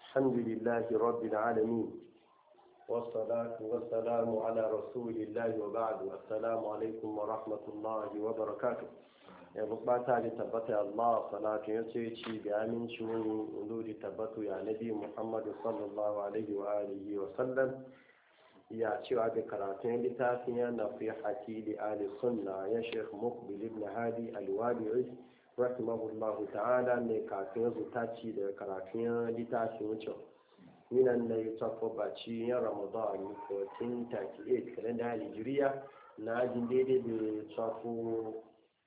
الحمد لله رب العالمين والصلاة والسلام على رسول الله وبعد. السلام عليكم ورحمة الله وبركاته. ya bukata da tabbata Allah salatu ya ce ci da aminci wani tabbatu ya nabi Muhammadu sallallahu alaihi wa alihi wa sallam ya cewa da karatun littafin ya nasihati li ahli sunna ya Sheikh Muqbil ibn Hadi al-Wadi'i rahimahullahu ta'ala ne kafin zutaci da karatun littafin wucin minan na yi baci ya Ramadan 1438 kalenda Hijriya na jin daidai da tsafo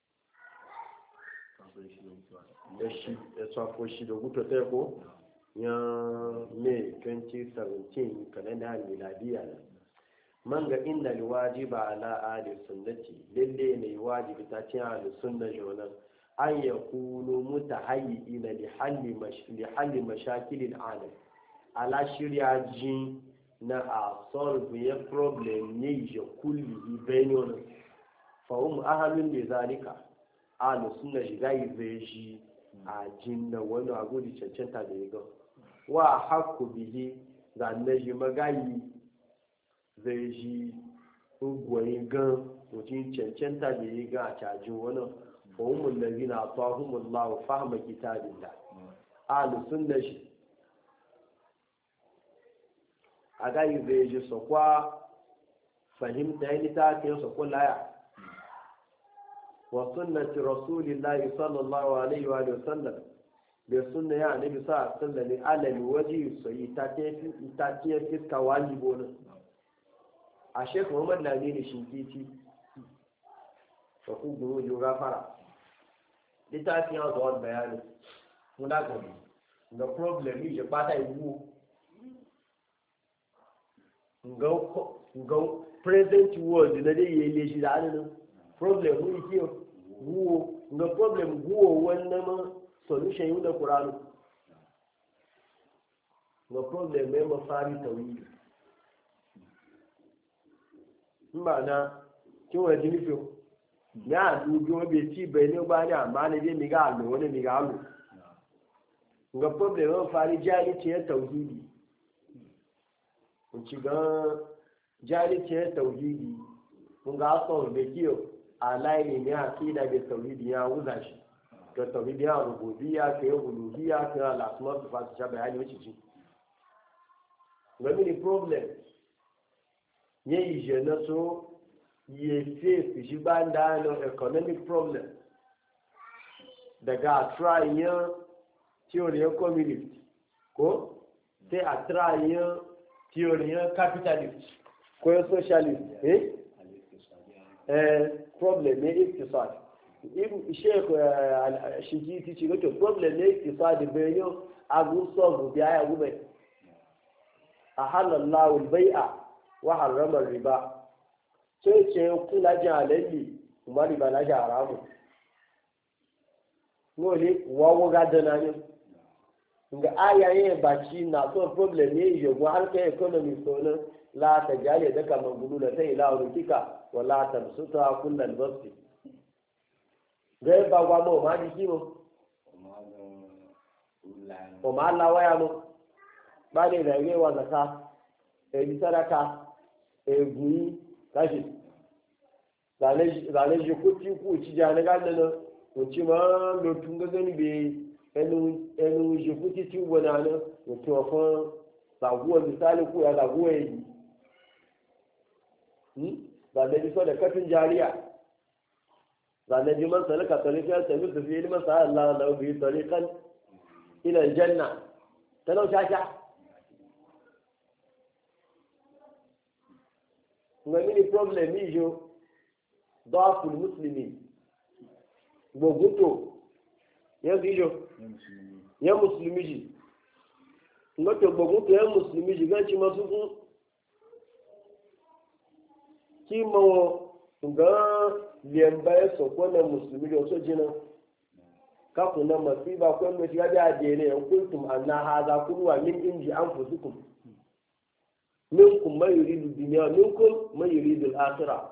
da tsafo shi da hutu ta ko ya May 2017 kalenda miladiya ne man ga inda liwajiba ala ahli sunnati lalle ne wajibi ta ce ahli sunna jonan an yakunu mutahayyiina li halli mashakil alam ala shirya jin na a solve ya problem ne ya kulli bayanon fa ahalun da zalika ahli sunna shiga zai shi a jinna wani agudi cancanta da ya ga wa hakku bihi zanne shi magayi zai shi ugwai gan mutum cancanta da ya ga a cajin wani fahimmun da zina fahimmun lawa fahimma kitabin da ahli sunna shi a gayi zai shi sakwa fahimta ya littafin sakwa laya وسنة رسول الله صلى الله عليه وآله وسلم بسنة يعني بساعة سنة على الوجه الصحيح تاتيه في الكواجبون الشيخ محمد الأمين الشنقيطي فقو بنو جغافرة لتاتيه هذا البيان هناك the problem is a bata iwu ngo present world na dai yele shi da anan problem mu yake guwo ga problem guwo wannan solution yau da Qur'ani ga problem mai mafari tawhid mbana kin wa jinifo ya dujo be ci be ne ba ni amma ne dai mi ga allo wani mi ga allo ga problem mai mafari jali ce tauhidi kun ci ga jali ce tauhidi kun ga so be kiyo alaini ne akida da tauhidi ya wuza shi ga tauhidi ya rububiyya ke uluhiyya ke al-asma wa sifat ta bayani wuce ci ngami ni problem ye je na so ye face shi banda no economic problem daga trying theory of communist ko sai a trying theory of capitalist ko socialist problem ne iktisad ibn sheikh shijiti ci gato problem ne iktisad bayo abu sabu biya ya gube ahallallahu al-bai'a wa harrama riba sai ce kula jalalli kuma riba na haramu nole wawo gadana ne ga ayaye baci na so problem ne yogo har kai economy so ne la ta jale daga magulu da sai ila rukika wala tabsuta kullal basti gai ba gwa mo ma di mo o ma la waya mo ba le da gai wa zaka e bi sadaka e gui kashi zane ji kuti ku ci jana ga nan ko ci ma lo tunga gani be enu ji kuti ti wona na ko to fa ba guwa misali ku ya da guwa yi zane ji so da kafin jariya zane ji man salaka tariqan tabi su fi ilman sa Allah la bi tariqan ila aljanna talau shasha ngani ni problem ni jo dafu muslimin boguto ya gijo ya muslimi ji ngoto boguto ya muslimi ji ganci masu kimawo ga liyamba ya sokwa na musulmi da wasu jinan kaku na masiba kwan mai shiga da adere yan kuntum anna haza kulwa min inji an fusukum minkum man yuridu dunya minkum man yuridu al-akhirah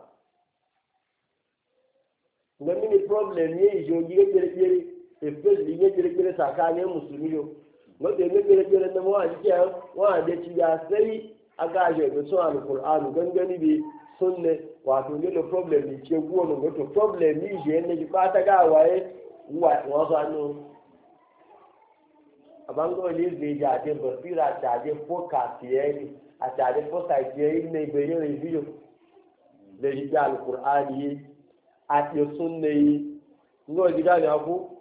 ga mini problem ne ijo gire especially ne gire tsakanin musulmi yo wanda ya gare na mawa jiki wa da ci ya sai a gaje da su alqur'anu gangani bi sunne wato ne da problem ne ce guwa mun wato problem ni je ne ji fata ga waye wa so anu abango ne zai ja de basira ta de focus yayi a ta de focus yayi ne bayan review da ji alqur'ani a te sunne ngo ji ga ku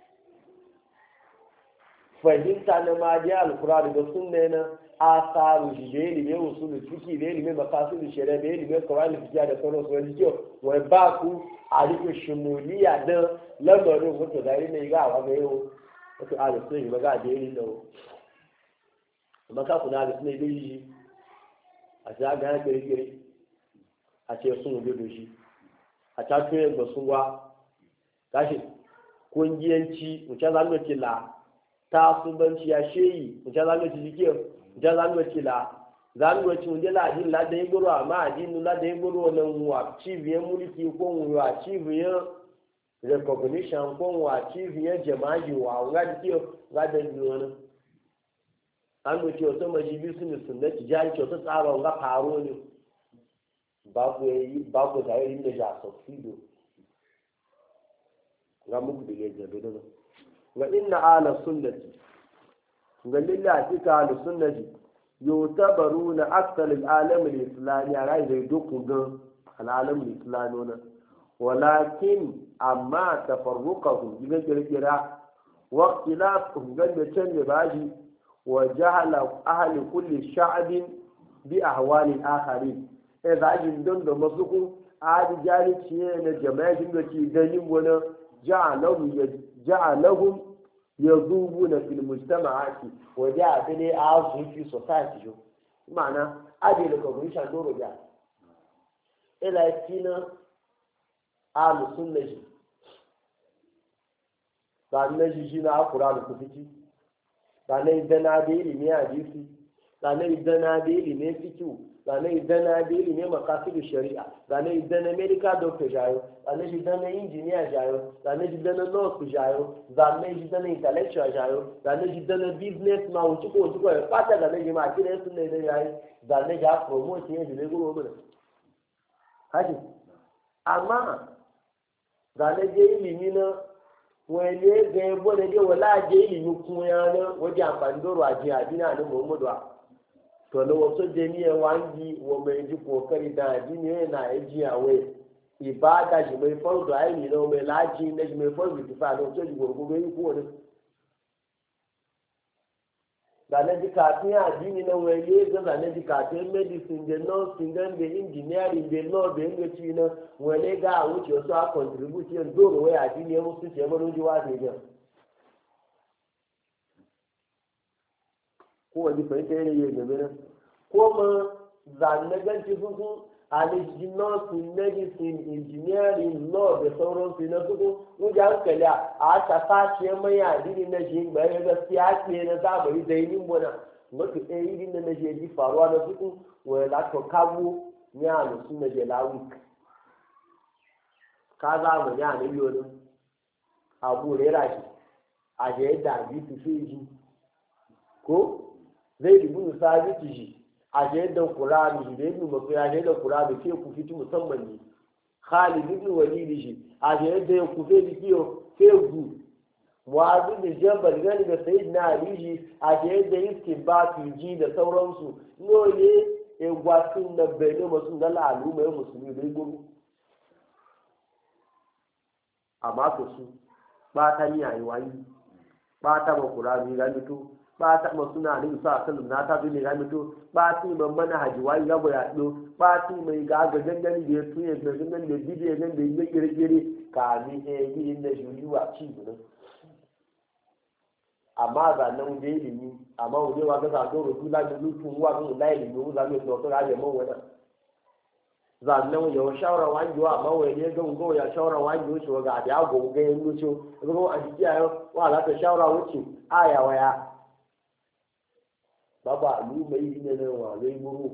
fahimta na majiya alkurani da sunna na asaru shi da ilimin usulu fiki da ilimin makasidu shari'a da ilimin kawai fikiya da sauran su wani kyau wai ba ku a rike shimuliya da lamarin wato da yi mai gawa ga yau wato a da suna yi maga da yi da maka kuna da suna yi da yi a ta ga ya kere a ce sun wuce da shi a ta tuye ga sunwa gashi kungiyanci wuce zanuwa ce la tasubanci ya sheyi wuce zanuwaci jike wuce zanuwaci la zanuwaci wunde la adin la da igoro amma adin la da igoro wannan wa cibiyar mulki ko wa cibiyar recognition ko wa cibiyar jama'i wa nga jike nga da biyo nan an wuce wasu majibi su ne sunnati jari ce wasu tsara nga faro ne babu tare yin da ja subsidio ga muku da yadda da nan wa inna ala sunnati ga lillahi ka ala sunnati yutabaruna akthar al-alam al-islami rai da dukkan ga al-alam al-islami na walakin amma tafarruqahu ga kirkira wa ikhtilafuhum ga da canje baji wa jahala ahli kulli sha'bin bi ahwali al-akharin idajin don da masuku adi jari ciye na jama'in da ke ganin wani ja'alahum yadubuna fil mujtama'ati wa ja'a bi azu fi society jo ma'ana adi da recognition doro ja ila kina alu sunnaji sannan shi na akura da kufiti sannan idan na da ilimi hadisi sannan idan na da ilimi fiqh sannan idan na da ilimin makasidu shari'a sannan idan na medical doctor jayo sannan idan na engineer jayo sannan idan na nurse jayo sannan idan na intellectual jayo sannan idan na business man wuce ko ya fata da nake ma kire sun ne da yayi sannan ya promote yin da goro mun haji amma sannan je ilimi na wani ga yabo da dai wala je ilimi kuma yana waje amfani da ruwa ji adina da Muhammadu to na wasu jami'a wangi wa mai ji kokari da addini na yaji awe ibada shi mai fardu aini na mai laji na shi mai fardu kifa da wasu ji gurgurbe yi ko wani da na ji kafin addini na wani ga da na ji kafin medicine da nursing da engineering da law da ingaci na wani ga a wuce wasu a contribute yin doro wai addini ya musu ce mara jiwa da yin ko wani fahimta yanayi game nan ko ma zanaganci suku alijin nursing medicine engineering law da sauransu na suku wujen hankali a ta sashe mai adini na shi bayan gaskiya ke na zamani da yi nimbona mafi ɗaya yi na shi ji faruwa na suku wani lato kabo ya alusun na jelawik ka zamani a miliyonin abu rera shi a jayi da abi tufe ji ko zai rubu sabiti shi a yadda Qur'ani da ibn Mas'ud a yadda Qur'ani ke ku fiti musamman ne Khalid ibn Walid shi a yadda ku fe dikiyo ke gu Mu'adh bin Jabal gani da Sayyidina Ali shi a yadda istinbatu ji da sauransu no ne e gwatin da bene musun da al'umma musulmi da gudu amma to su ba ta ni ayi wani ba ta ba Qur'ani ga mito ba ta ma suna da isa sallam na ta ne ga mito ba ti man mana hajiwai ga boya do ba ti mai ga gangani da ya tuye da gangan da bidiyo gan da ya kirkire ka ni yi da jujuwa ci gudu amma ga nan da ilimi amma wuje wa ga za do ru la da lutu wa ga da ilimi wa za mu do to ga mu wannan zannan ya shawara wanjo amma wai ne ga ngo ya shawara wanjo shi ga da go ga yin lutu ga a jiki ayo wa la ta shawara wuce aya waya baba alu mai ne ne wa lai muru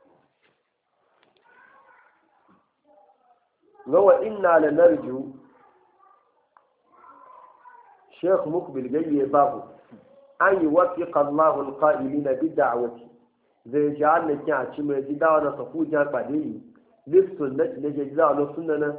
lawa inna la narju sheikh mukbil gayye babu an yuwaffiqa Allahu al-qa'ilina bid-da'wati zai ji Allah ki a ci mai jidawa na safu jan fadili lis-sunnati da jidawa na sunnana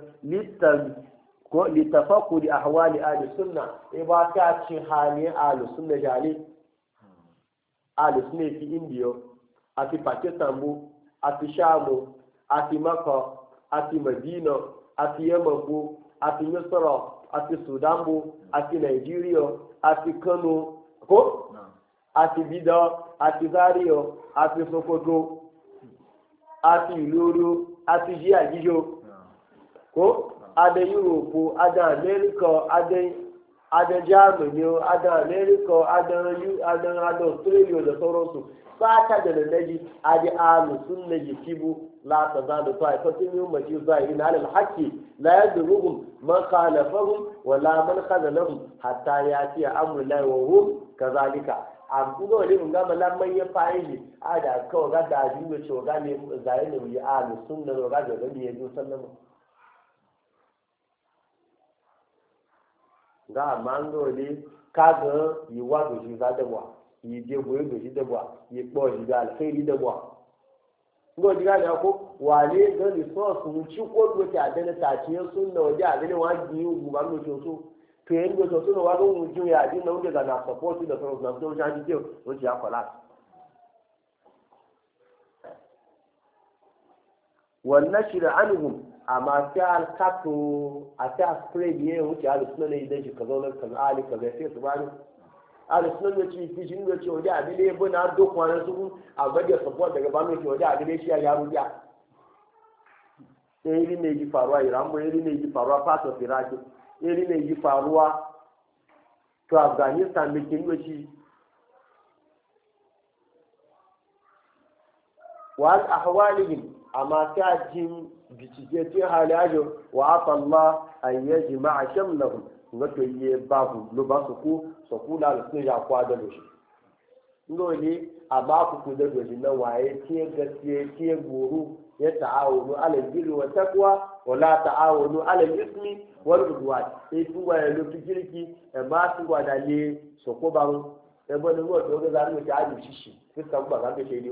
litafaqudi ahwali ahli sunna ba ta ci hali ahli sunna jali ahli sunna fi India àti Pakistan bu àti Sham àti Makkah àti Medina àti Yemen bu àti Misra àti Sudan bu àti Nigeria àti Kano ko àti Bida àti Zaria àti Sokoto àti Iloro àti Jiajijo ko ada Europe ada America ada Germany ada America ada Australia da sauransu fata da naji adi alu sunnaji kibu la tazadu ta'ifatin min ummati zahirin 'ala al-haqqi la yadruhum man khalafahum wa la man khazalahum hatta yati amru la wa hum kazalika am kudo le mun ga malamman ya fa'ili ada ko ga da jiwo ce ga ne zahirin ya alu sunna ga da ne yazo sallama ga mango le kaga yiwa do shi za da wa yi je goye do shi da wa yi po shi ga alkhairi da wa ngo diga da ko wale ga resource mu ci ko do ta da ta ci sunna waje a gane wa ji yu ba mu so to yin go so no wa go mu ju ya din no ga na support da so na so ja ji ke o ji akola wannan shi da anhum amma sai alkato a sai a spray biye wuce a suna ne idan shi ka zaunar kan ali ka zai sai su bani a suna ne ci fi shin ce waje a bile bu na duk wani su a bade support daga bano ce waje a bile shi ya ruya sai ne yi faruwa Iran mu ne yi faruwa part of Iraq ne yi faruwa to Afghanistan da kin wuce wa ahwalihim amma ta jin bincike ce halajo wa afa Allah an yaji ma'a shamlahum wato yi babu lo ba su ku la su ya kwa da shi ngoli amma ku da doji na waye ce gaskiye ce guru ya ta'awunu ala birri wa taqwa wa la ta'awunu ala ismi wal udwan sai ku wa lo fikirki amma su wa da le so ko ba mu e bo ni wo to ga za mu ta aji shishi fuska ba ga ke dai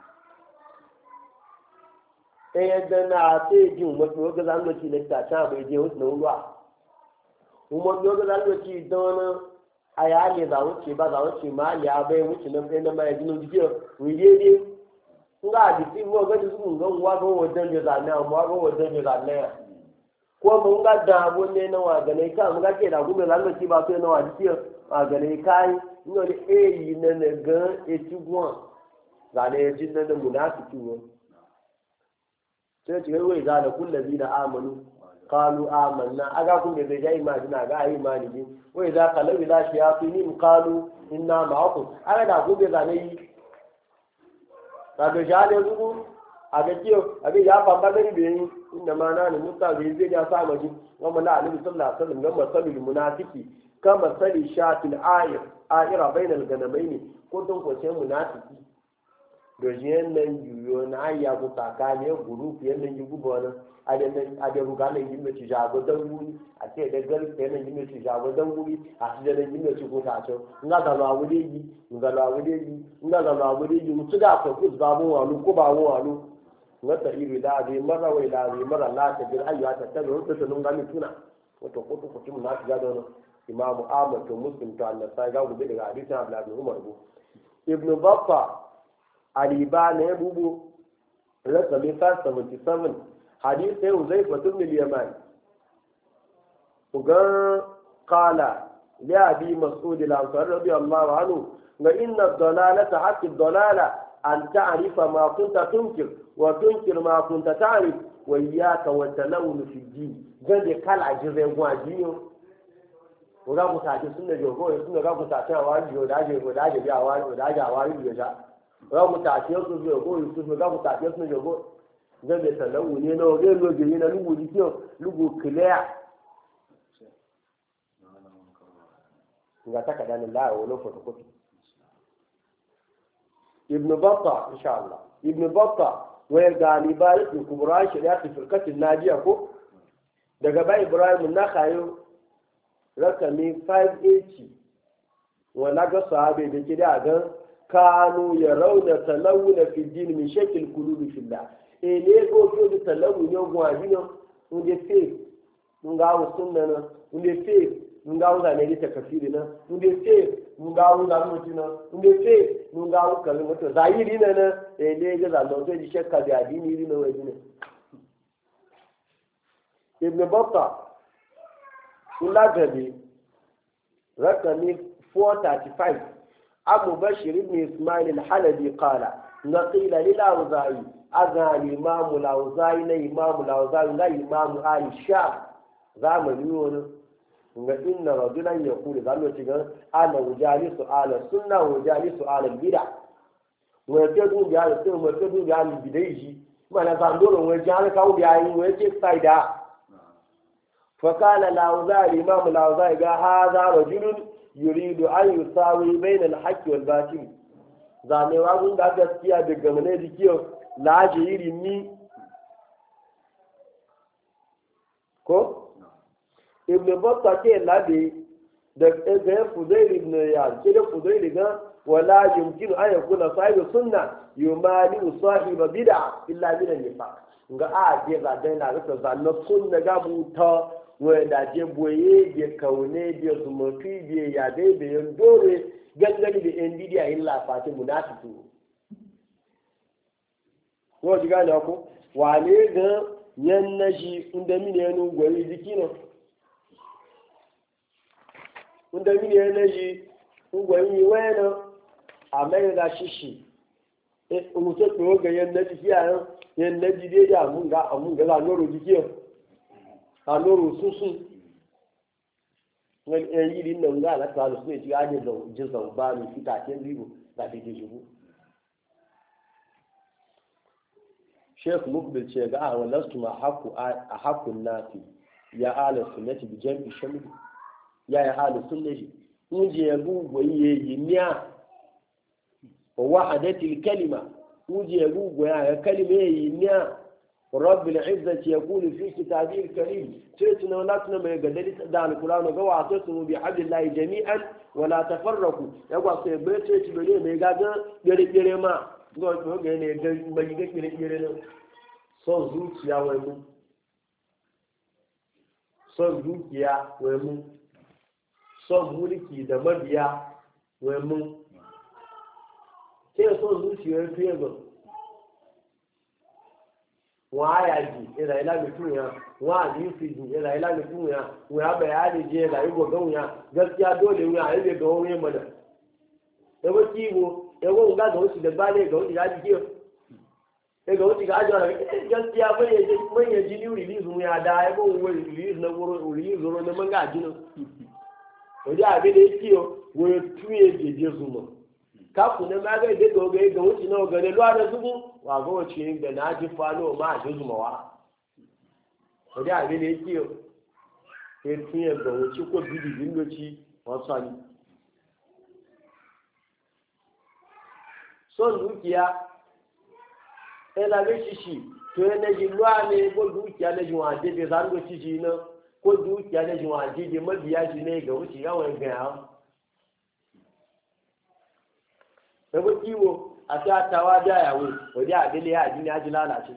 ɗaya na sai jin wasu wata zangoci na tasha bai je wasu na ruwa kuma wata zangoci don a yale za wuce ba za wuce ma ya bai wuce na ɗaya na mai jinin jikiyar wuye ne nga a jiki mo ga jisu nga wa ga wajen da zane amma ga wajen da zane ko mun ga da abu ne na wa gane ka mun ga ke da kuma zangoci ba sai na wa jikiyar wa gane kai ino ne eyi na na ga etigwan zane ya jin na da munafiki ne sai ce wai za da kullabi da amanu qalu amanna aga kun da zai imani na ga imani ne wai za ka lawi la shi ya fi ni qalu inna ma'akum aga da kun da zane yi ka ga jale zugu aga kiyo aga ya fa bagari be yi inda ma na musta da zai ya sa maji wa mala annabi sallallahu alaihi wasallam ga masalul munafiki kama sali shatil aira bainal ganamaini ko don ko sai munafiki dojiyen nan yuyo na ayya ku tsakani group yannan yi gubo nan ade ruga nan yi mai jago dan wuri a ce da garke nan yi mai jago dan wuri a ce da yi mai ko ta ce nga ga ma wuri yi nga la wuri yi nga ga ma wuri yi mutu da ko ku ba mu walu ko ba mu walu nga ta iri da bi mara wai da bi mara la ta bil ayya ta ta rutu ta nunga mi tuna wato ko to ko mu na ga don imamu ahmad to muslim to Allah sai ga gobe daga hadisin abdullahi umar ibn baffa aliba ne bubu rakami 577 hadith sai uzai fatun mil yaman uga qala ya abi mas'ud al-ansari radiyallahu anhu wa inna ad-dalalata haqqi ad-dalala an ta'rifa ma kunta tunkir wa tunkir ma kunta ta'rif wa iyyaka wa talawun fi din gande kala jirai gwajiyo uga ku ta sunna jogo sunna ga ku ta ta wa jiyo da je ko da je biya wa da ja wa riyo ja ga ku ta ce su biyo ko su ga ku ta ce su jogo gande talawu ne no ge lo ge na lugu dikio lugu clear nga taka dan la wala photocopy ibn battah inshallah ibn battah wa galiba ibn kubra shari'at firqat an-najiya ko daga bai ibrahim an-nakhayo rakami 580 wala ga sahabe da kida ga kanu yarawna talawuna fi din min shakil qulubi fillah ele go to talawu ne go adino unde fe nga sunna na unde fe nga uza ne ta kafiri na unde fe nga uza mutina unde fe nga u kalin wato zahiri na ele ga da don sai shakka da adini ri na wajina ibn battah ulagabi rakami 435 abu bashir ibn ismail al-halabi qala naqila lil awza'i azan imam al-awza'i na imam al-awza'i la imam al-sham zamani wani ga inna rajulan yaqulu zalwa tiga ana wajalisu ala sunna wajalisu ala bid'a wa tadu bi ala sunna wa tadu bi ala bid'ah mana zandoro wajal kawo bi ayi wace faida فقال الأوزاعي الإمام الأوزاعي قال هذا رجل يريد أن يساوي بين الحق والباطل زاني واغون دا gaskiya da gamane da kiyo laje iri ni ko ibn battah ke labe da ga fudail ibn iyad ke da fudail ga wala yumkinu an yakuna sahibu sunna yumali sahiba bid'a illa min an-nifaq ga a je ga dai na ga zanna sunna ga buta wanda je boye je kaune je zumufi je ya dai da yan dore gangani da nvidia illa fati munafiku ko diga ne ko wale ga yan naji inda mini yanu gwari dikino inda mini yan naji gwari wena amai da shishi umuto ko ga yan naji kiyayen yan naji dai da mun ga la noro dikiyo aloro susu wani yan yi nan ga ala ta su ne ci aje da jinsan ba ni fita ken ribo da dake shigo Sheikh Mukbil ce ga a walastu ma a hakun nafi ya ala sunnati bi jam'i shamil ya ala sunnati mun je ya gugoyi yi niya wa wahadatil kalima mun je ya gugoya ya kalima yi niya رب العزة يقول في كتابه الكريم تيتنا ولاتنا ما يقدر دان القرآن وقوى عصيصم بحبل الله جميعا ولا تفرقوا يقوى سيبت تيتنا ما يقدر يري ما يقول ما يقدر يري son zuciya wai mu son mulki da mabiya wai mu sai son zuciya fiye ga wọ́n á yà jì ìlà ìlànà fún yà wọ́n á ní fi jì ìlà ìlànà fún yà wọ́n á bẹ̀rẹ̀ àlè jẹ́ ìlà ìgbò gan yà gaskiya dole wọ́n á ilé gan wọ́n yẹ mọ̀nà ẹwọ́ tí wo ẹwọ́ ń gàgàn ó ti dẹ̀gbá lé gan ó ti rájí kíọ̀ ẹgàn ó ti gájọ rẹ̀ gaskiya mọ̀nyẹ̀ jí ní rìlíìsì wọn yà dá ẹgbẹ́ òun wọ́n rìlíìsì náà wọ́n rìlíìsì wọn náà mọ̀ngà jí náà òde àbẹ̀lẹ̀ kíọ̀ wọ́n tún èdè zùmọ̀ kafin na magai da dogaye ga wuce na gane luwa da zubu wa ga wace da na ji falo ma a jizu mawa wadda abin da yake ya fiye ga wuce ko bibi bindoci wasu ali son dukiya ya labe shi to ya naji luwa ne ko dukiya na ji waje bai zango ci na ko dukiya na ji waje bai mabiya shi ne ga wuce yawon gaya ẹgbẹ́ kíwo àti àtàwà bí àyàwó òdí àdílé àdínní ajílálàṣẹ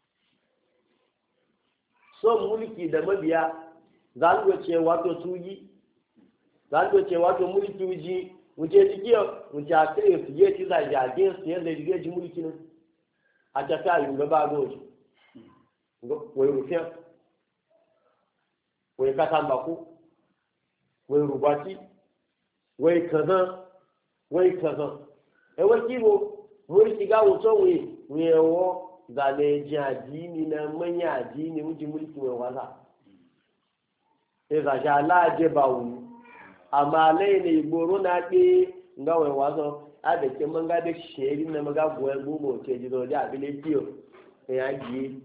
so múlìkì ìdàmọ́bíà zangoce wato tuyi zangoce wato múlìkì ují wuce jikiyar wuce a kare su je ci zaje a gen su yadda jige ji múlìkì nan a tafi a yi gaba goji wai rufiyan wai katambaku wai rubati wai kazan ewe kibo muri kiga wuto wewo zale jadini na manya adini wuji mulki we wala eza jala je bawu amale ne igboro na pe nga we wazo abe ke manga de sheri na maga gwe gubo te jido ja bile tiyo ya ji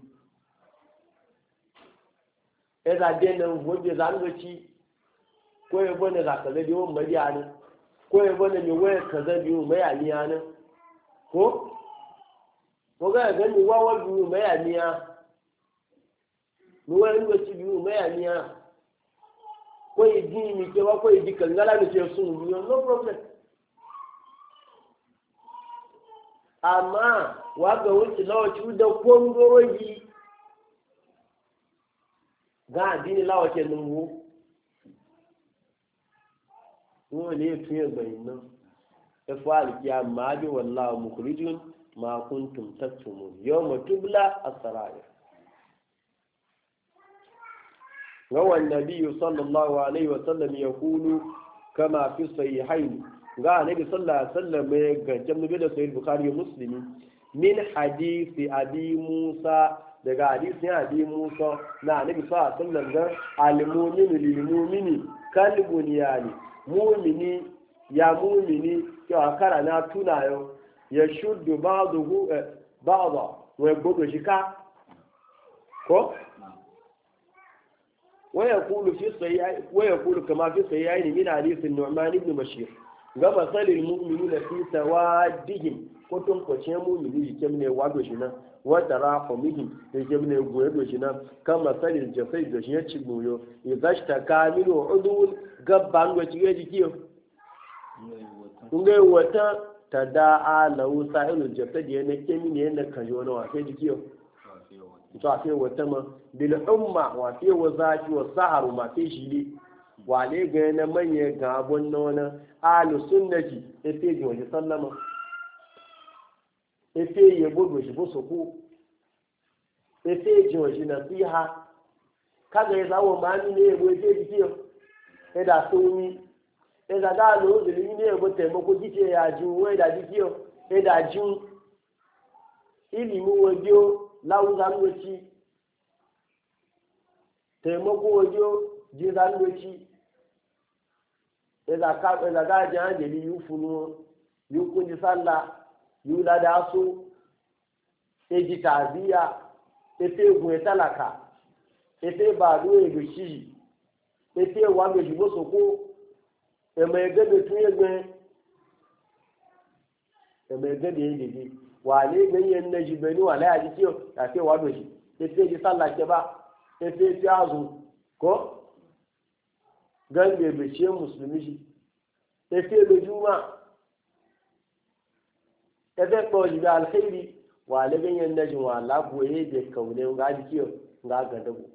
eza de na woje zangochi ko e bone za kale di o madiani ko ya bane mai wayar kaza biyu mai aniya nan ko ga gani wawa biyu mai aniya mu wayar lokaci biyu mai aniya ko idi mi ke wa ko idi kangala mi ke sun no problem amma wa ga wuce lawaci da kongoroji ga adini lawace nungu wole fiye bayinan ifa alkiya ma bi wallahu mukhrijun ma kuntum taktumun yawma tubla as-sarair wa an-nabiy sallallahu alaihi wa sallam yaqulu kama fi sahihayn ga annabi sallallahu alaihi wasallam ga jami'u da sahih bukhari muslimi min hadisi abi musa daga hadisin abi musa na annabi sallallahu alaihi wasallam ga al-mu'minu lil-mu'mini kal-bunyani mu'mini ya mu'mini to akara na tunayo ya shuddu ba'dahu ba'da wa gogo shika ko ويقول في الصحيح ويقول كما في الصحيحين من حديث النعمان بن بشير gama salil mu'minuna fi tawaddihim ko tun ko ce mu'mini ke ne wado shi nan wa tarahumihim ke ne goye do shi nan kama salil jafai do shi ya ci goyo idashta kamilu udul gabban go ci yaji kiyo kunga wata tadaa lahu sa'ilul jafai ne ke mini ne kan yo na sai jikiyo to afi wata ma bil umma wa fi wazati wa saharu ma fi shili wale ga na manye ga abun nona alu sunnati efe ji waje sallama efe ya bodo shi bo soko efe ji waje nasiha kaga ya zawo mani ne ebo efe ji kiyo eda sumi eda da lo de ni ne ebo temoko jike ya ju we da ji kiyo eda ju ilimu wajo lawu zangoci temoko wajo ji zangoci ẹ̀dà gáàjì àjèlì yóò funu yóò kúnjú sálà yóò dáadáa só èjì tàbíyà efe egun ẹ̀tàlàkà efe bàálù èdò ṣíyì efe wà méjì bóṣokó ẹ̀mọ̀ ẹ̀gẹ́dẹ̀ tún ẹgbẹ́ ẹ̀mọ̀ ẹ̀gẹ́dẹ̀ ẹ̀dẹ̀dẹ̀ wà ní ẹgbẹ́ yẹn ní ẹjì bẹ̀rẹ̀ wà láyà jíjẹ́ àti wà méjì efe èjì sálà kẹba efe tí a zùn kọ́. Gange bece musulmi shi efe lojuma efe kpọji da alkhairi wa lagan yan najin wa lagoye da kaune ga jikiyo ga gadago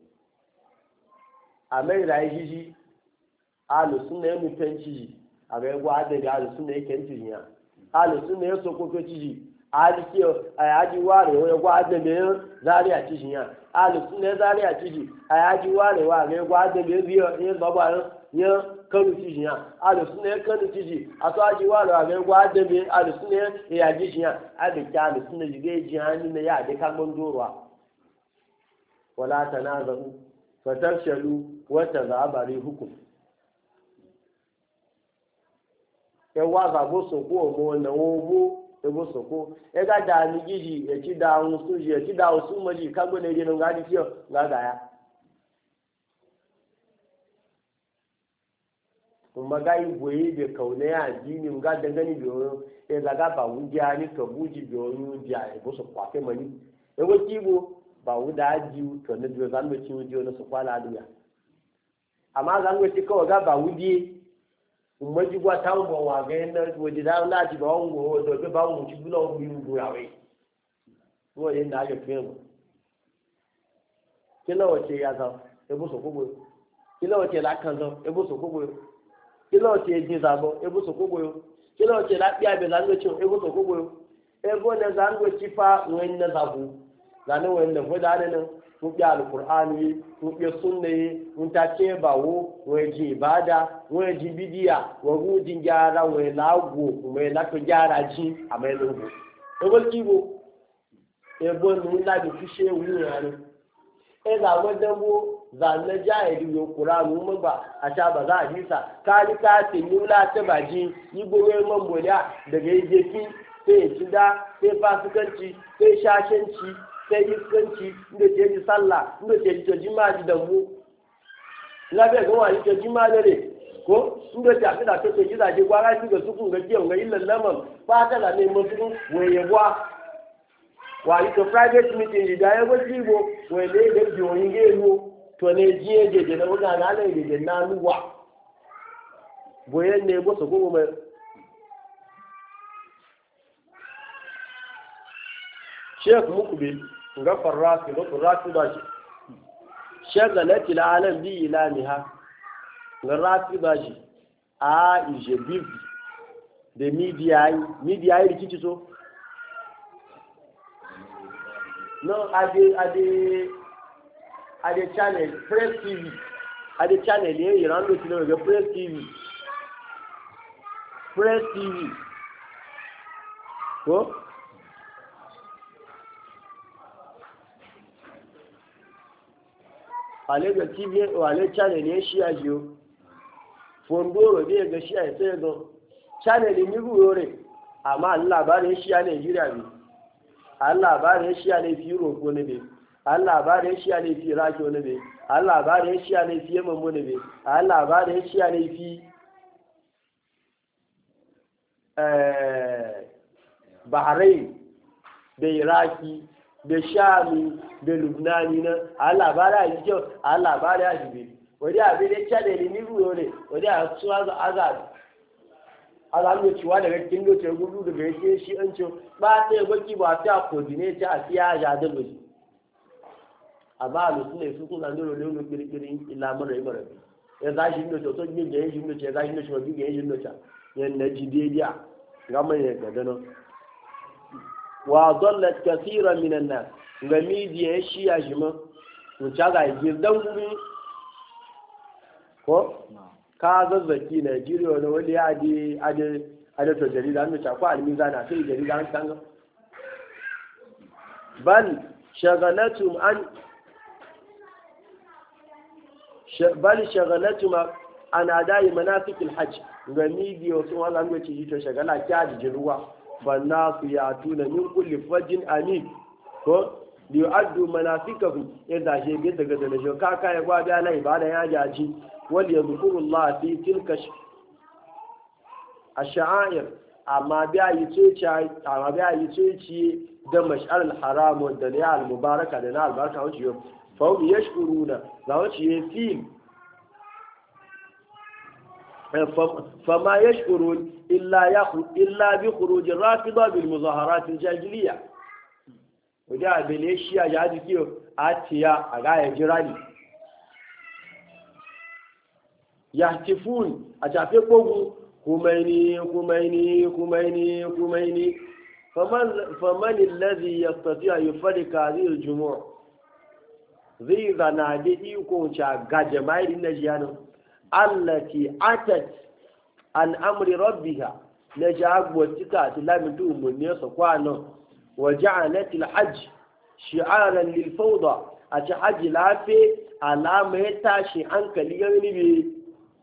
a mai rayu jiji alu sunna ya mutanci ji a ga yagwa da alu sunna ya kyanci ya alu sunna ya sokoto ciji a jikiyo a yaji ware wa yagwa da ya zari a ciji ya alu sunna ya zari a ciji a yaji ware wa ga yagwa da ya biyo ya baba ya kanu ciji ya alusuna ya kanu ciji a to aji wa la ga gwa da be alusuna ya ji ya a da ka alusuna ji ga ji hani ne ya da kan gondorwa wala tanazu fatafshalu wa tazabari hukum e wa za bo so ko mo na wo e bo so ko e ga da ni giji e ti da un su ji e ti da su mo ji ka go ne je no ga di ti o ga ga ya kuma ga yi goyi da kaune ya jini ga dangane da yoyo ya zaga ba wujiya ni to buji da yoyo jiya ya busu kwafe mani ya waki bo ba wuda ajiyu to na biyo zan mace wujiyo na su kwala aduya amma zan mace kawai ga ba wujiye kuma ji gwa ta mu wa ga yanda waje da na ji ba wango to ba mu ci bula mu yi goyawe ko yin da ake fiye kila wace ya za ya busu kubo kila wace la kan zo ya busu kubo kila oche ji zabo ebu sokogoyo kila oche la pia be zango chi ebu sokogoyo ebo ne zango chi fa wen na zabu zanu wen da foda ne mu pia alqur'ani mu pia sunne mu ta ce bawo we ji ibada we ji bidia wo gu ji jara we lago we la to jara ji amelugo ebo kibo ebo nu la bi fishe wu yani eza wadanbo zanna jahili yo qur'anu mun ba a sha ba za a jisa kali ka tinula ta baji yi gowe man bola daga yake sai cinda sai fasikanci sai shashanci sai iskanci inda ce ji sallah inda ce ji jima'i da mu labe ga wani ce jima'i ne ko inda ce da to ji da je gwara shi ga su kun ga kiyon ga illan laman ba ta da ne mutum waye gwa wa ito private meeting da ya go jibo we le de joyin gelo to ne jiye jeje na wuga na ne jeje na nuwa boyen ne bo so ko mai Sheikh Mukbil ga farrasi da farrasi da shi shagalati alalam bi ilamiha ga rafi da shi a ije bibi da media yi rikici so no ade channel press tv ade channel ye iran lo tilo ga press tv ko ale ga tv wale channel ye shi ajiyo fondoro ne ga shi ai sai ga channel ni gurore amma labarin shi a Nigeria ne labarin shi a ne fi Europe ne be labarin shi a ne fi Iraq ne be labarin shi a ne fi Yemen ne be labarin shi a ne fi Bahrain da Iraki da Shami da Lubnani na labarin a jikin labarin a jibe wadda abin da channel ni gurore wadda a tsuwa azad alamu cewa daga cikin lokacin gudu daga yake shi an ce ba ta yi baki ba ta coordinate a siya ya da bai amma a lokacin da su kuna nuna da yau kirkirin ilamar rai mara ya za shi noce to yin da ya shi noce ya za shi noce wabi ga ya shi noce yadda ji daidai ga mai ya gada nan wa zallat kasiran minan nas ga midiya ya shi ya shi ma wuce ga girdan gumi ko ka zazzaki Najeriya wani wani ya ade to jarida an ta kwa almiza na sai jarida an tanga bal shagalatum an adai manasikil hajj ga midiyo sun wala mu ci to shagala kyaji jiruwa banna su ya tuna min kulli fajin amin ko yu'addu manasikahu idza je bi daga da najo kaka ya gwa da na ibada ya jaji wal yadhkurullah fi tilka ash-sha'air amma biya yi tsoci da mash'ar al-haram da ya al-mubaraka da na albarka wuce yau fa hum yashkuruna za wuce yi fi فما يشكرون إلا بخروج الرافضة بالمظاهرات الجاهلية وجاء بليشيا جاء كيو آتيا أغاية جراني يهتفون أتعفقوا خميني خميني خميني خميني فمن الذي يستطيع يفرق هذه الجموع ذي ذنادي يكون شاقا جماعي النجيان التي أتت عن أمر ربها نجاق واتكات لا من دون من يسقوانا وجعلت الحج شعارا للفوضى أتحج العافي على ما يتاشي عنك ليغني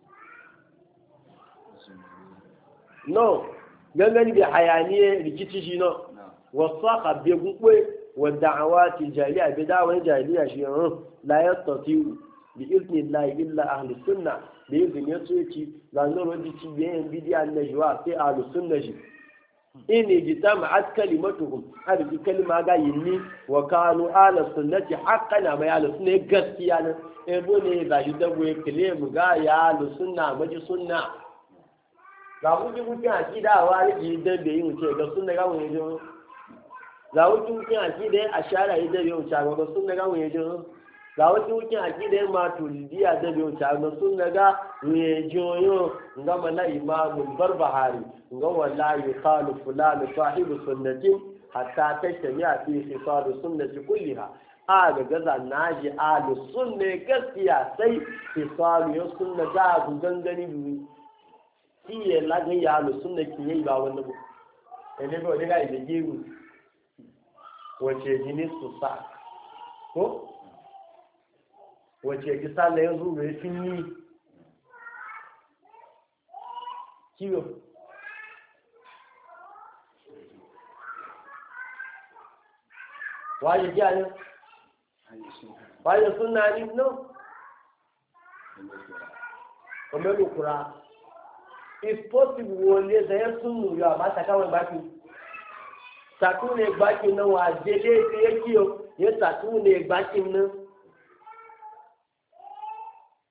no gangani bi hayaniye rikici shi no wasaqa bi gugwe wa da'awati jahiliya bi da'awati jahiliya shi la yastati'u bi idnillahi illa ahli sunna bi idni yasuci zanoro di ci biyan bidiya najwa sai ahli sunna shi inni jitama'at kalimatuhum hadi bi kalima ga yinni wa kanu ahli sunnati haqqan ma ahli sunna gaskiya ne e bone ba shi da goye claim ga ya ahli sunna maji sunna za ku ji mutum a kida a wani ji don bai yi wuce ga sun daga wani jin za ku ji mutum a kida a shara yi don bai wuce ga sun daga wani jin za ku ji mutum a kida ma turidiya don bai wuce ga sun daga wani jin yau nga mana imamul barbahari nga wallahi qalu fulani sahibu sunnatin hatta tashtami a fi khisalu sunnati kulliha a ga gaza naji alu sunne gaskiya sai khisalu ya sunna za ku gangani biyu iye lagin ya alu sunna ki yi ba wannan ba ele ba daga ide gewu wace jini su sa ko wace ki sala yanzu bai finni kiyo waje ji ayo waje sunna ni no o me lukura if possible wọlé ṣẹyẹ súnmù yọ àbáta káwọn ìbáki sàkúnlé ìgbáki náà wà dédé tí é kí o yẹ sàkúnlé ìgbáki náà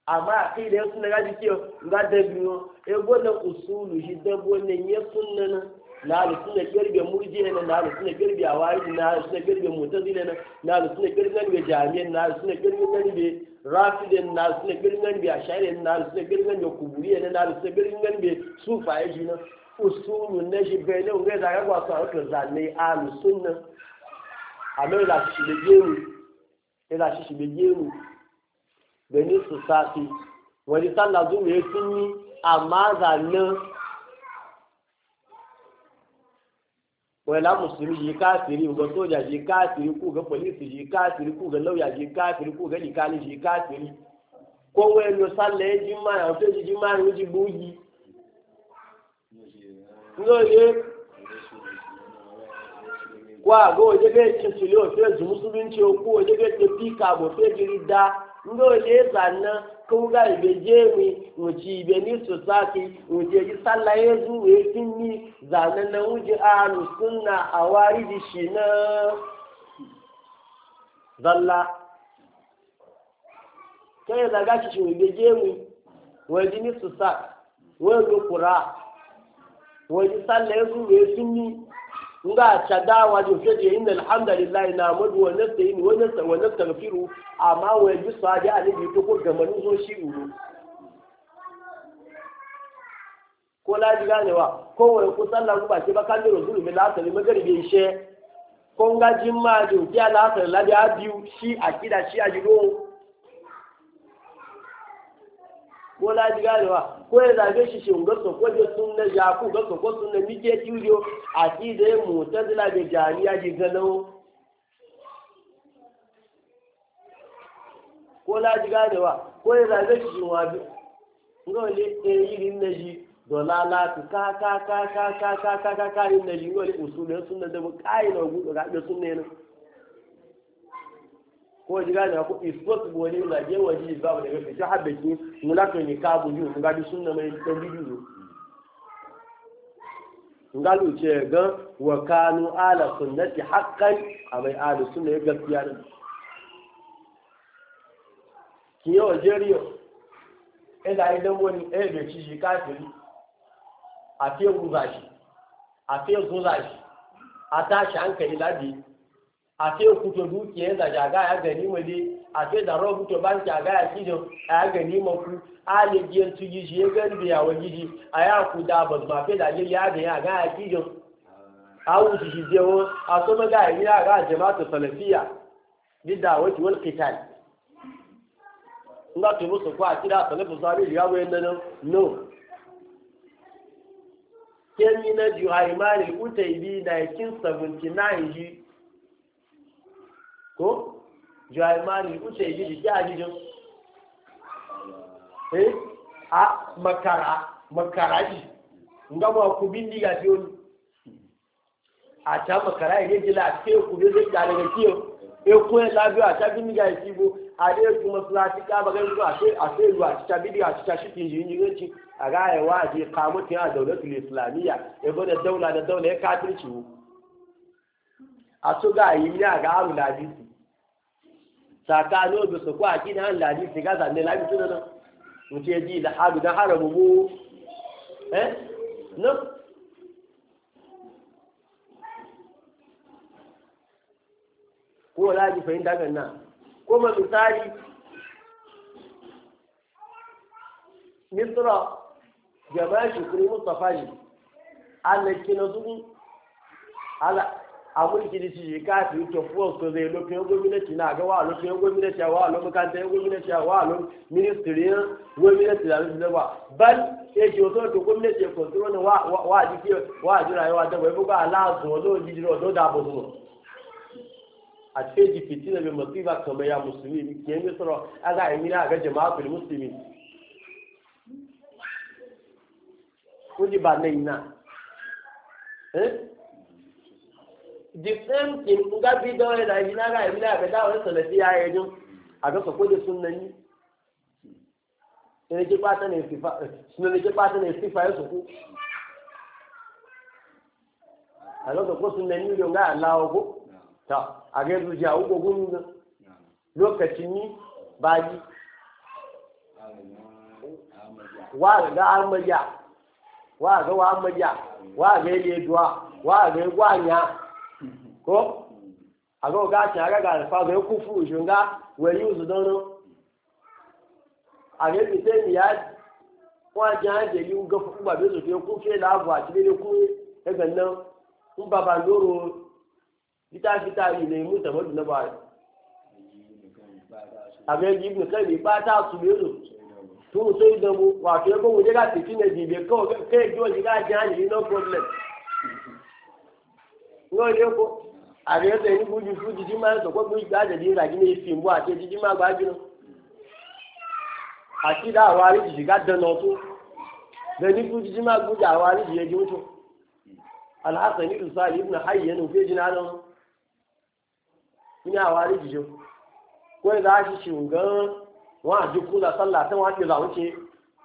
amma kai da sunna ga dikiyo ga da biyo e gona usulu shi da gona ya sunna na na sunna kirbe murjiya na na sunna kirbe awari na sunna kirbe mutazila na na sunna kirbe ga jami'an na sunna kirbe ga rafidin na sunna kirbe ga ashari na sunna kirbe ga kuburiya na sunna kirbe ga sufaye shi na usulu na shi bai ne ga da ga wasu to zanne alu sunna amma da shi da gemu ila shi da gemu gani su sati wani sallah zuwa ya sun yi amma zanne wala musulmi ji kafiri ga soja ji kafiri ku ga polisi ji kafiri ku ga lauya ji kafiri ku ga likali ji kafiri ko wani yo sallah ji ma ya to ji ma ni ji bugi ngoye kwa go je be chile o fe musulunci o ku je be te pika bo fe girida ngoye zanna ko ga ibeje mi uci be ni society uci ji sallah yezu we tinni zanna na uji alu sunna awari shi na zalla kai da ga shi ibeje mi we ji ni society we lo qura we ji sallah yezu we tinni nga chadawa jo feje inna alhamdulillah na mudu wa nasta'in wa nastaghfiru amma wa bi sadi alibi to ko gamanu zo shi uru ko la diga ne wa ko wa ku sallah ku ba ke ba kan ro zulu mi la tali magaribi she ko nga jimma jo ti ala ta la ya biu shi akida shi ajiro ko la diga ne wa ko ya zabe shi shi ngaso ko je sunna ja ku ngaso ko sunna mike tiyo akida mu tazila be jariya ji gano ko la diga ne wa ko ya zabe shi wa bi ngole yirin naji dolala ka yin naji ngole usulun sunna da kai na gudu ga da sunne ne ko diga ne ko isbot boni la je waji ba da ga ta habbaki mulaka ni ka buju ga di sunna mai dan bidiyo ngalu ce ga wa kanu ala sunnati haqqan amai ala sunna ya gaskiya ne kiyo jeriyo ida idan wani da shi kafiri a fiye guzashi a fiye guzashi a tashi hankali labi a fiye kuto dukiyar da jaga ya gani mali a fiye da rahoto banki a gaya kijin a ya gani maku aligiyar tuji shi ya gani da yawon gidi a ya ku da ba ma fiye da ya gani a gaya kijin a wuce shi jewo a kuma ga yi ya ga jama'atu salafiya bidda wati wal qital nga to musu kwa kira salafu sabi ya wayen nan no kemi na Juhaiman al-Utaybi 1979 ji ko Juhaiman al-Utaybi ji jajijin a makara ji nga ma ku bindiga biyo a ta makara ile jila ke ku be zai da daga kiyo e ko la biyo a ta bindiga ji bo a dai kuma sulati ka ba gani a sai ruwa ta bindiga ta shi tin ji a gaya waje kamutin a daulatul islamiyya ya gwada daula da daula ya kafirci a su ga yi ya ga aru ladisi tsakanin da su kwa kina han ladisi ga zanne ladisi nan mutu ya ji da haru don haramu mu no ko laji fahimta gan nan kuma misali misra jama'a shukuri Mustapha ji Allah kina zuwa ala amurki da shi ka fi to force ko zai lokacin gwamnati na ga wa lokacin gwamnati wa lokacin makarantar gwamnati wa lokacin ministry gwamnati da ba ban yake wato to gwamnati ya control ne wa jiki wa rayuwa da bai buga Allah zo do jijiro do da bozo a ce ji fitina mai masifa kamar ya musulmi ke misra aga imina ga jama'atul muslimin kuji ba na ina the same thing nga bi da wani da ina ga ina ga da wani salafi ya yi jin a ga ko da sunnani ne ke fata ne sifa sunnani ke fata ne sifa ya su a ga ko sunnani yo ga Allah ko ta a ga zuciya ugo gun lokacin ni baji wa ga amaja wa ga wa amaja wa ga leduwa wa ga gwanya ko ago ga ta ga fa ga kufu shunga we use dono age bi te ya wa ja je yu ga fu ba be so te ku fe la bu ati be ku e ga na un baba loro vita ile mu ta bodu na ba age ji ibn kai ba ta su be so to sai da mu wa ke ko wuje ga ti ne di be ko ke jo ji ga ja ni no problem no ye ko ààrẹ ẹ̀sẹ̀ ní bójú fún jíjí máa ń sọ pé ìgbàjẹ̀ ní ìrìnàjí ní ìfì ìbú àti jíjí máa gbájú náà àti ìdá àwọn àríjì ká dẹ̀nà tó bẹ̀ni fún jíjí máa gbójú àwọn àríjì ẹjọ́ tó aláàsẹ̀ ní ìsàlẹ̀ ìbùnà ayé ẹnu fèjì náà lọ ní àwọn àríjì jọ kó ẹ̀dá ṣíṣe nǹkan wọn àjòkú lásánlá tí wọ́n á ti rà wọ́n ṣe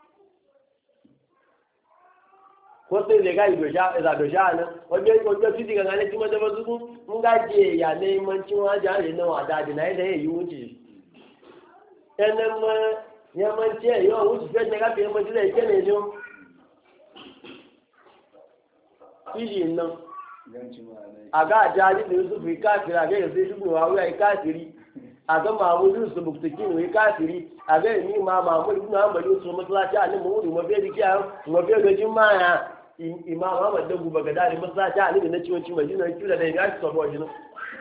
ko sai da ga idosha nan wajen fiti ga ganin kima da bazu mun gaje ya neman cewa jari na wada da na yadda ya yi wuce ɗanen ma yaman ce yawan wuce fiye da gafe yaman jira yake ne jo fiji nan a ga jari da yusuf yi kafiri a ga yanzu duk wa wuya yi kafiri a ga mamudu su buktuki ne yi kafiri a ga yi ma mamudu na hambali su matsalaci a nan mamudu mafi da kiyaye mafi gajin maya imam Ahmad da guba ga dare masallaci a ne na ciwon ci Madina kila da ya ci sabo jinu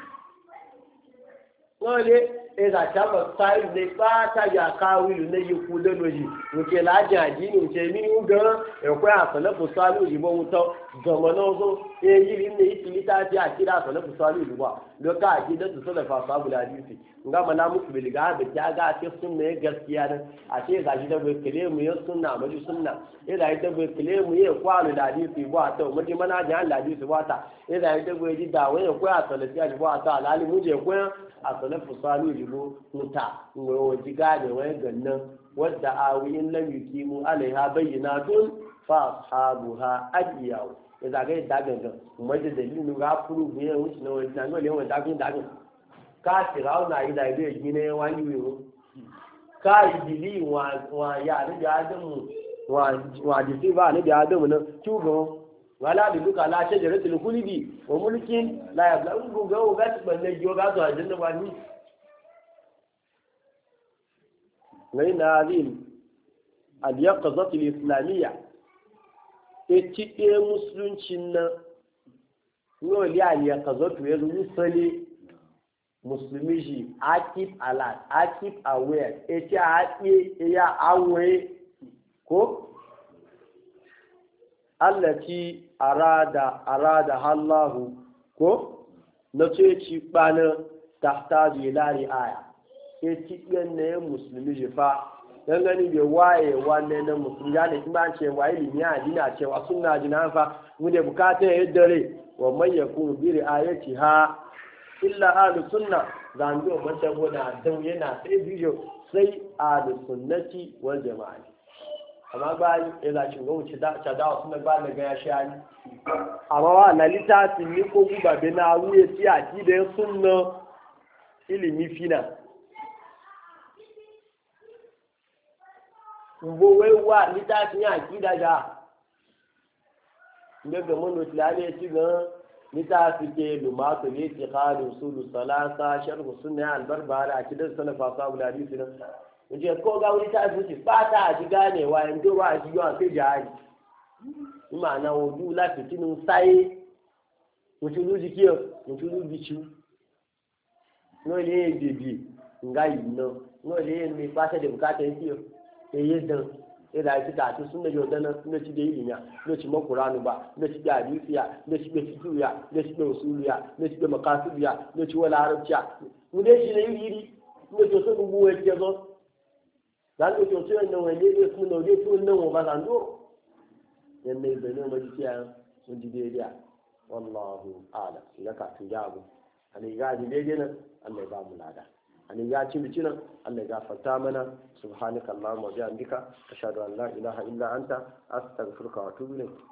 nole e da ta ba sai ne ba ta ya kawilu ne yi ku da loji muke laji ajini muke mini uga e ko ya salafu salu yi bo muto zamano zo e yi ne itilita ti a kira salafu salu yi ba do ka ji da su salafa sabu da hadisi nga mana muku bilga da ya ga ce sunna gaskiya ne a ce ga shi da bai kile mu ya sunna mu sunna e da ita bai kile mu ya kwalu da hadisi ba ta mu ji mana da hadisi ba ta e da ita bai ji da wani ko ya salafiya ba ta alali mu je ko a salafu salu yi bo muta ngo ji ga da wani gannan wadda awiyin lam yukimu alaiha bayyinatun fa ashabuha adiyaw ya zaga da gangan mu da dalilin ga furu biyan wuce na wani nan wale wanda kun da ka firauna yi da ibe gine wani wiwo ka idili wa ya ni da adamu wa disi ba ni da adamu na tugo wala bi duka la shajaratul khuldi wa mulkin la yabla ungu ga banne jo ga zo ajin ba ni ngai na azim al yaqzat al islamiyya e musuluncin na no li al yaqzat ya musali musulmi shi akif alert akif aware eti haɗe ya awe ko allati arada hallahu ko na ce ci bana tahtaju ila riaya eti yanne musulmi shi fa dan gani bai waye wanne na musulmi ya ne kuma ce waye limi adina cewa sunna jina fa mu da bukata ya dare wa man yakun bi riayati ha illa ahlus sunna zango mata gona dan yana sai bidiyo sai ahlus sunnati wal jama'a amma ba ila cin go ci da sunna ba da ga ya shani amma wa na litafin ni ko guba be na wuye ti aki da sunna ilimi fina ngo we wa litafin aki da ga daga mun tilale ci ga litafike lumatu ne ti qalu sulu salasa sharh sunna al-barbara akidan salafa sabu hadisi nan inje ko ga wani ta zuci ba ta ji ganewa yanzu ba ji yawa sai jihadi imana wudu la fitinu sai mutulu jikiyo mutulu bichu no le bibi ngai no no le mi pasa de bukata yiyo yedan ila ji ta sunna yo dana sunna ci da ilimi no ci qur'anu ba no ci da hadisiya no ci da fiqhiya no ci da usuliya no ci da maqasidiya no ci wala arabciya mu dai shi ne yiri no to so bu we jezo dan ko to so no we ne sunna no de sunna no ba dan do yanne be no ma ji ya mun ji dai dia wallahu a'lam laka tujabu ani ga ji dai nan Allah ya ba mu lada ani ya ci bici nan Allah ya gafarta mana subhanakallahumma wa bihamdika ashhadu an la ilaha illa anta astaghfiruka wa atubu ilayk